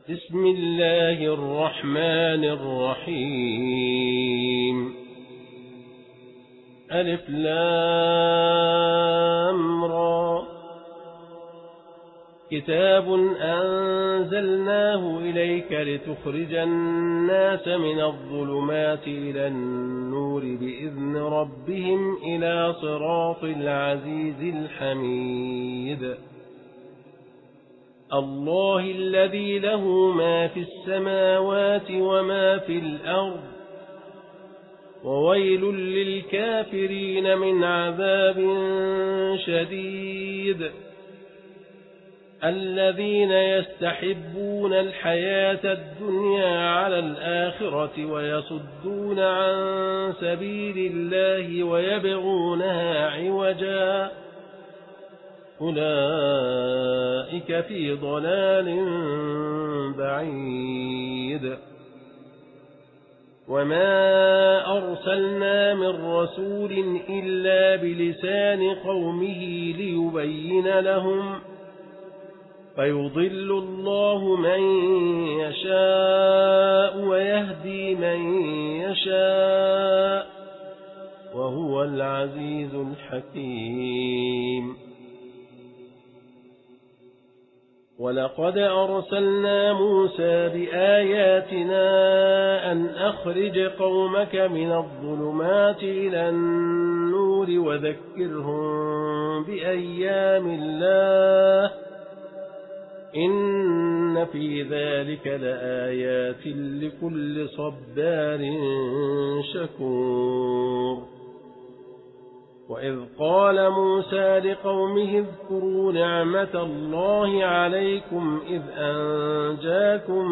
بسم الله الرحمن الرحيم ألف لام را كتاب أنزلناه إليك لتخرج الناس من الظلمات إلى النور بإذن ربهم إلى صراط العزيز الحميد الله الذي له ما في السماوات وما في الأرض وويل للكافرين من عذاب شديد الذين يستحبون الحياة الدنيا على الآخرة ويصدون عن سبيل الله ويبغونها عوجا أولئك في ضلال بعيد وما أرسلنا من رسول إلا بلسان قومه ليبين لهم فيضل الله من يشاء ويهدي من يشاء وهو العزيز الحكيم ولقد أرسلنا موسى بآياتنا أن أخرج قومك من الظلمات إلى النور وذكرهم بأيام الله إن في ذلك لآيات لكل صبار شكور وإذ قال موسى لقومه اذكروا نعمة الله عليكم إذ أنجاكم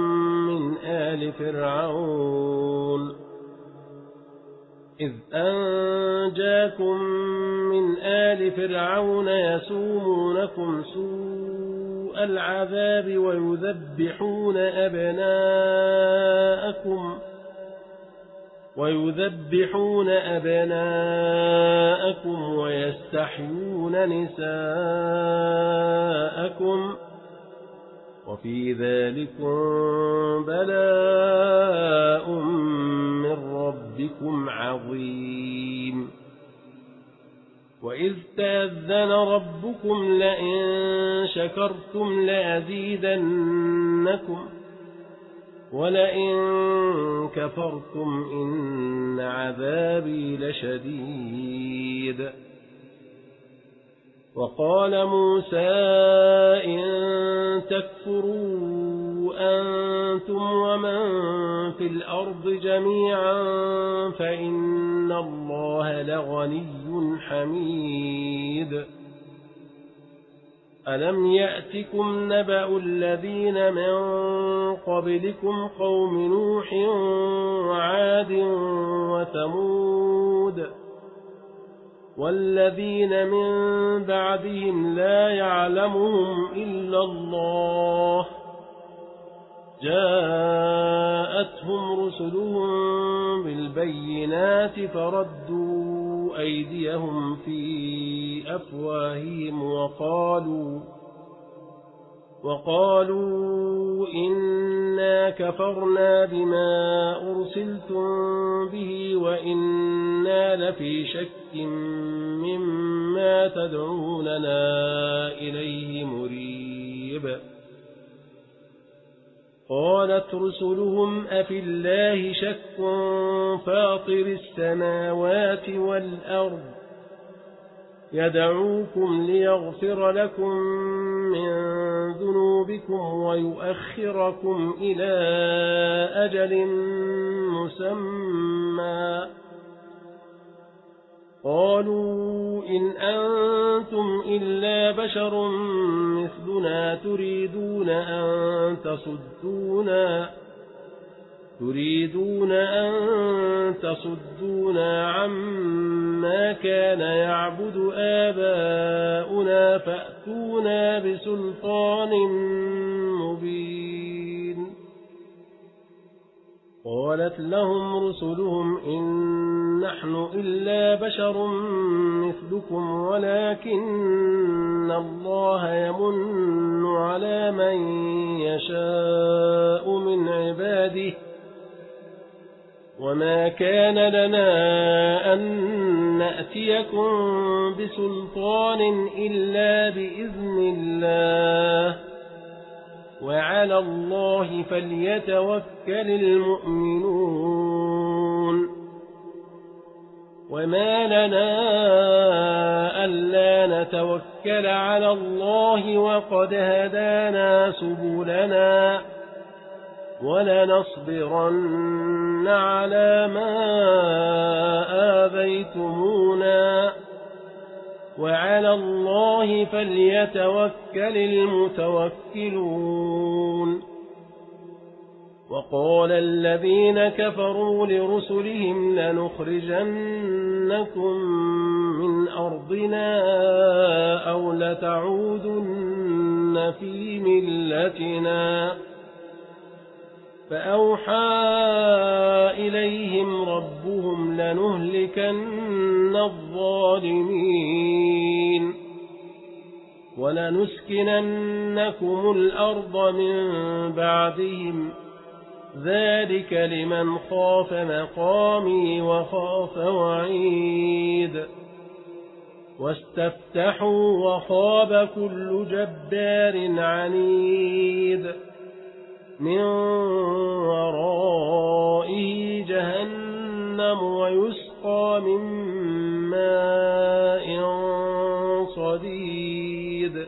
من آل فرعون يسومونكم سوء العذاب ويذبحون أبناءكم ويستحيون نساءكم وفي ذلكم بلاء من ربكم عظيم وإذ تأذن ربكم لئن شكرتم لأزيدنكم ولئن كفرتم إن عذابي لشديد وقال موسى إن تكفروا أنتم ومن في الأرض جميعا فإن الله لغني حميد ألم يأتكم نبأ الذين من قبلكم قوم نوح وعاد وثمود والذين من بعدهم لا يعلمهم إلا الله جاءتهم رسلهم بالبينات فردوا أيديهم في أفواههم وقالوا إنا كفرنا بما أرسلتم به وإنا لفي شك مما تدعوننا إليه مريب قالت رسلهم أفي الله شك فاطر السماوات والأرض يدعوكم ليغفر لكم من ذنوبكم ويؤخركم إلى أجل مسمى قالوا إن أنتم إلا بشر مثلنا تريدون أن تصدونا عما كان يعبد آباؤنا فأتونا بسلطان مبين قالت لهم رسلهم إن نحن إلا بشر مثلكم ولكن الله يمن على من يشاء من عباده وما كان لنا أن نأتيكم بسلطان إلا بإذن الله وعلى الله فليتوكل المؤمنون وما لنا ألا نتوكل على الله وقد هدانا سبلنا ولنصبرن على ما آذيتمونا وعلى الله فليتوكل المتوكلون وقال الذين كفروا لرسلهم لنخرجنكم من أرضنا أو لتعودن في ملتنا فأوحى إليهم ربهم لنهلكن الظالمين ولنسكننكم الأرض من بعدهم ذلك لمن خاف مقامي وخاف وعيد واستفتحوا وخاب كل جبار عنيد من ورائه جهنم ويسقى من ماء صديد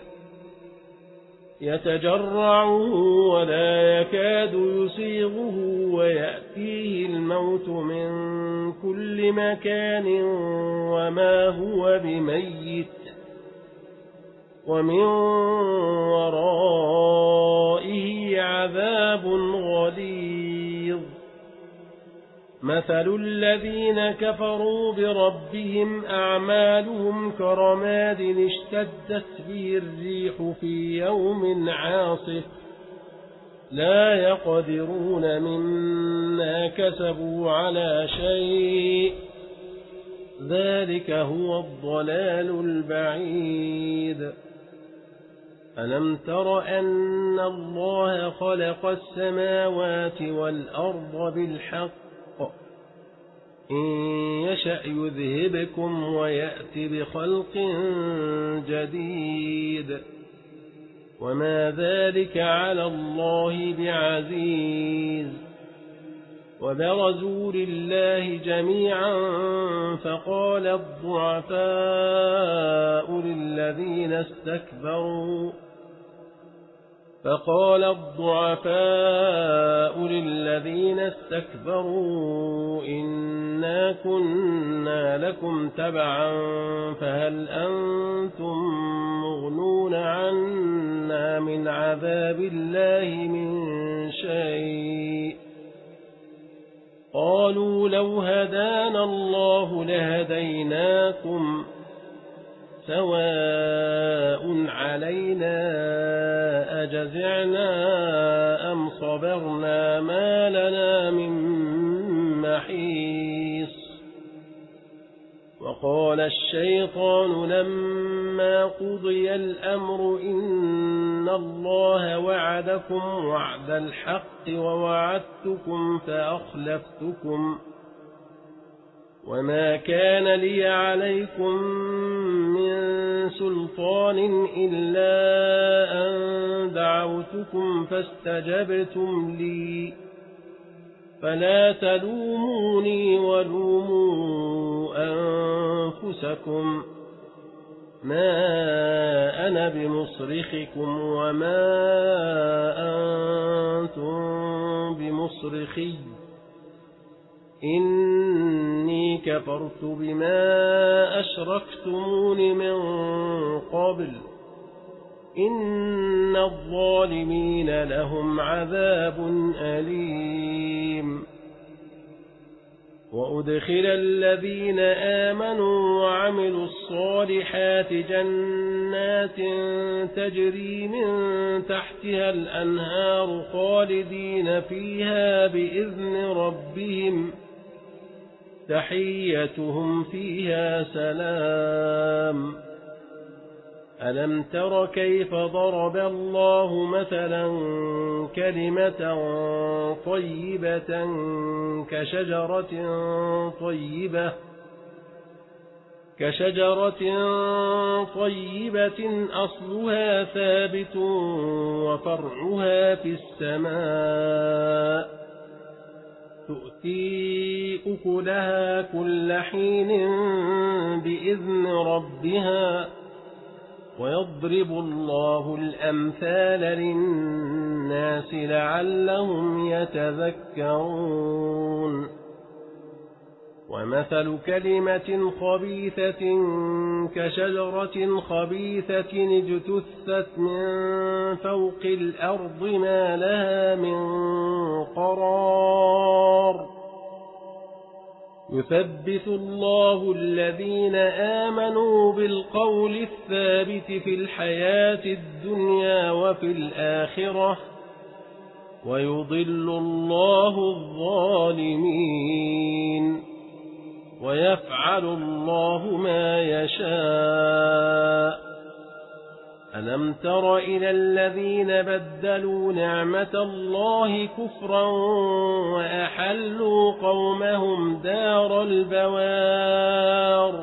يتجرعه ولا يكاد يسيغه ويأتيه الموت من كل مكان وما هو بميت ومن ورائه عذاب غليظ مثل الذين كفروا بربهم أعمالهم كرماد اشتدت به الريح في يوم عاصف لا يقدرون مما كسبوا على شيء ذلك هو الضلال البعيد ألم تر أن الله خلق السماوات والأرض بالحق إن يشأ يذهبكم ويأت بخلق جديد وما ذلك على الله بعزيز وبرزوا لله جميعا فقال الضعفاء للذين استكبروا إنا كنا لكم تبعا فهل أنتم مغنون عنا من عذاب الله من شيء قالوا لو هدانا الله لهديناكم سواء علينا أجزعنا أم صبرنا ما لنا من محيص وقال الشيطان لما قضي الأمر إن الله وعدكم وعد الحق ووعدتكم فأخلفتكم وما كان لي عليكم من سلطان إلا أن دعوتكم فاستجبتم لي فلا تلوموني ولوموا أنفسكم ما أنا بمصرخكم وما أنتم بمصرخي إني كفرت بما أشركتمون من قبل إن الظالمين لهم عذاب أليم وأدخل الذين آمنوا وعملوا الصالحات جنات تجري من تحت تحتها الأنهار خالدين فيها بإذن ربهم تحيتهم فيها سلام ألم تر كيف ضرب الله مثلا كلمة طيبة كشجرة طيبة أصلها ثابت وفرعها في السماء تؤتي أكلها كل حين بإذن ربها ويضرب الله الأمثال للناس لعلهم يتذكرون ومثل كلمة خبيثة كشجرة خبيثة اجتثت من فوق الأرض ما لها من قرار يثبت الله الذين آمنوا بالقول الثابت في الحياة الدنيا وفي الآخرة ويضل الله الظالمين ويفعل الله ما يشاء ألم تر إلى الذين بدلوا نعمة الله كفرا وأحلوا قومهم دار البوار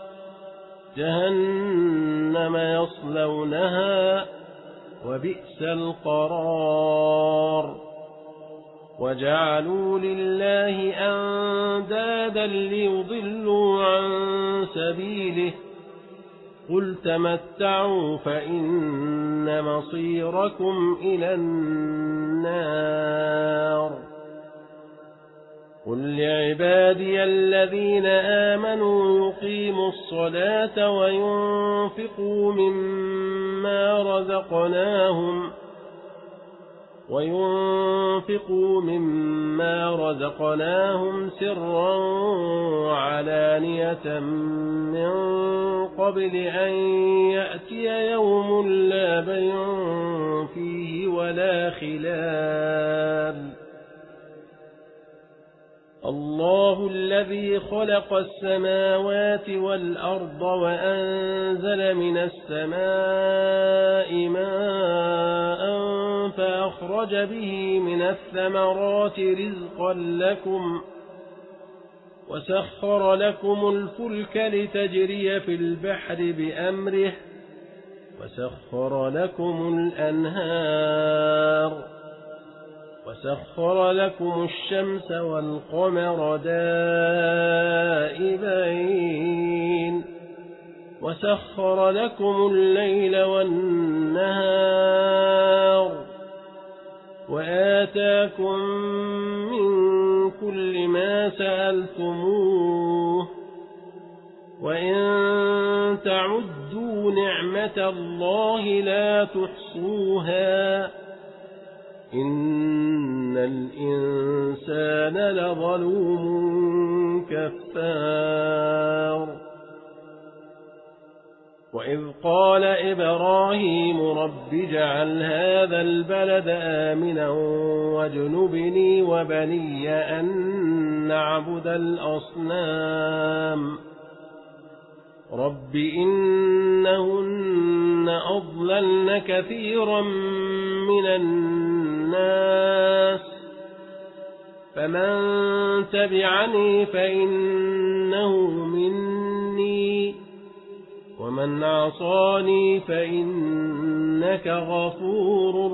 جهنم يصلونها وبئس القرار وجعلوا لله أندادا ليضلوا عن سبيله قل تمتعوا فإن مصيركم إلى النار قل لعبادي الذين آمنوا يقيموا الصلاة وينفقوا مما رزقناهم سرا وعلانية من قبل أن يأتي يوم لا بيع فيه ولا خلال الله الذي خلق السماوات والأرض وأنزل من السماء ماء فأخرج به من الثمرات رزقا لكم وسخر لكم الفلك لتجري في البحر بأمره وسخر لكم الأنهار وسخر لكم الشمس والقمر دائبين وسخر لكم الليل والنهار وآتاكم من كل ما سألتموه وإن تعدوا نعمة الله لا تحصوها إن الإنسان لظلوم كفار وإذ قال إبراهيم رب اجعل هذا البلد آمنا واجنبني وبني أن نعبد الأصنام رب إنهن أضللن كثيرا من الناس فمن تبعني فإنه مني ومن عصاني فإنك غفور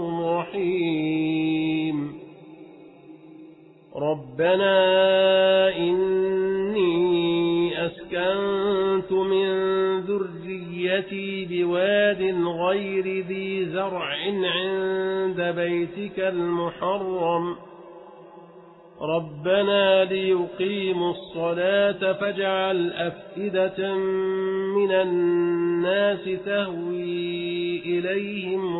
رحيم ربنا إني أسكنت من ذريتي بواد غير ذي زرع عند بيتك المحرم ربنا ليقيموا الصلاة فاجعل أفئدة من الناس تهوي إليهم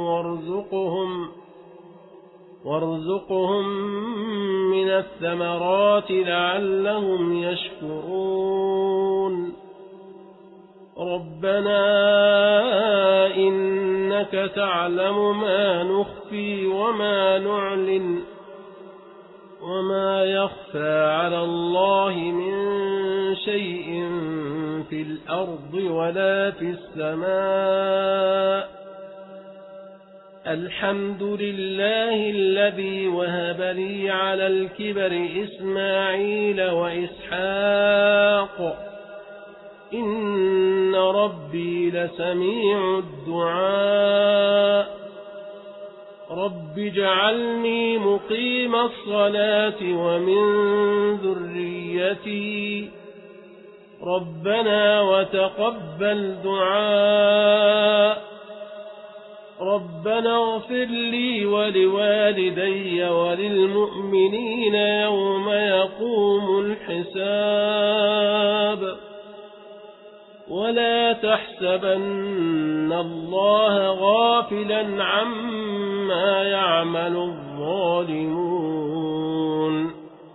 وارزقهم من الثمرات لعلهم يشكرون ربنا إنك تعلم ما نخفي وما نعلن وما يخفى على الله من شيء في الأرض ولا في السماء الحمد لله الذي وهب لي على الكبر إسماعيل وإسحاق إن ربي لسميع الدعاء رب اجعلني مقيم الصلاة ومن ذريتي ربنا وتقبل دعاء ربنا اغفر لي ولوالدي وللمؤمنين يوم يقوم الحساب ولا تحسبن الله غافلا عما يعمل الظالمون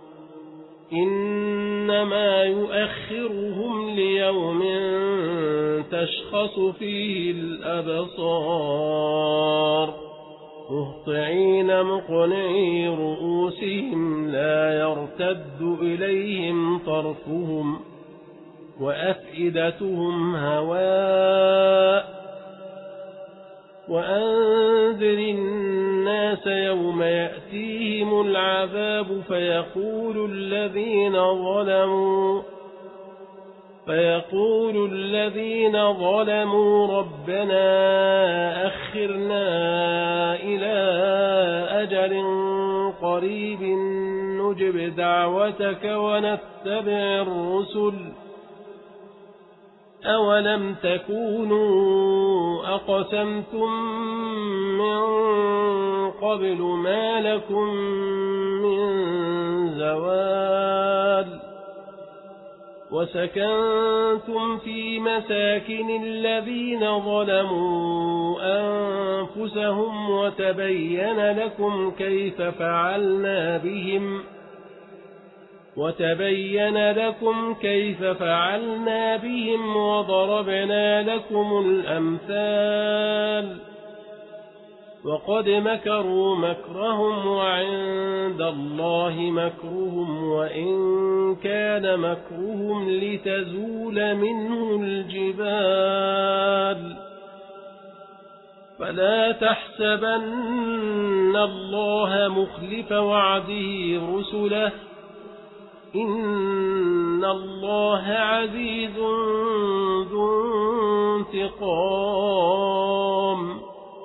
إنما يؤخرهم ليوم تشخص فيه الأبصار مهطعين مقنعي رؤوسهم لا يرتد إليهم طرفهم وأفئدتهم هواء وأنذر الناس يوم يأتيهم العذاب فيقول الذين ظلموا ربنا أخرنا إلى أجل قريب نجب دعوتك ونتبع الرسل أولم تكونوا أقسمتم من قبل ما لكم من زوال وسكنتم في مساكن الذين ظلموا أنفسهم وتبين لكم كيف فعلنا بهم وضربنا لكم الأمثال وقد مكروا مكرهم وعند الله مكرهم وإن كان مكرهم لتزول منه الجبال فلا تحسبن الله مخلف وعده رسله إن الله عزيز ذو انتقام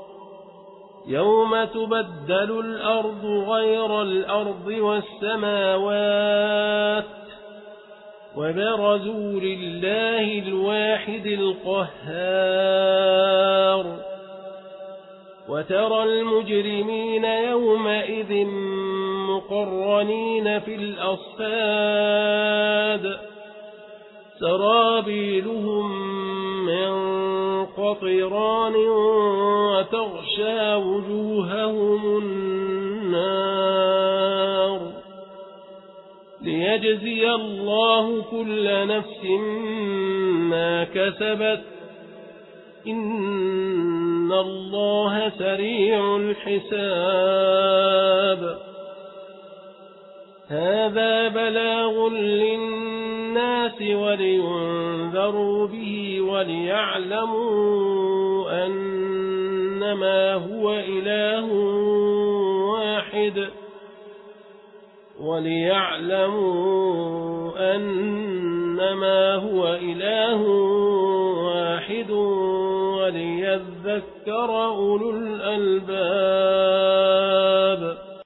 يوم تبدل الأرض غير الأرض والسماوات وبرزوا لله الواحد القهار وترى المجرمين يومئذ مقرنين في الأصفاد سرابيلهم من قطران وتغشى وجوههم النار ليجزي الله كل نفس ما كسبت إن الله سريع الحساب هذا بلاغ للناس ولينذروا به وليعلموا أنما هو إله واحد وليذكر أولو الألباب